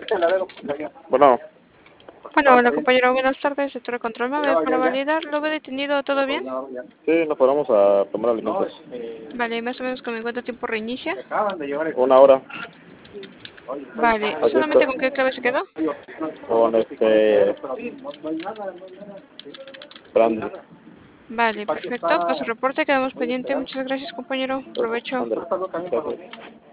Bueno, Bueno, hola compañero, buenas tardes, sector de control MAVE para validar, ¿lo veo detenido? ¿Todo bien? sí, nos paramos a tomar alimentos. Vale, más o menos con cuánto tiempo reinicia. 1 hora. Vale, Aquí está. ¿solamente con qué clave se quedó? Con Brandy. Vale, perfecto, pues el reporte quedamos pendiente, muchas gracias compañero, provecho. Ándale. Gracias.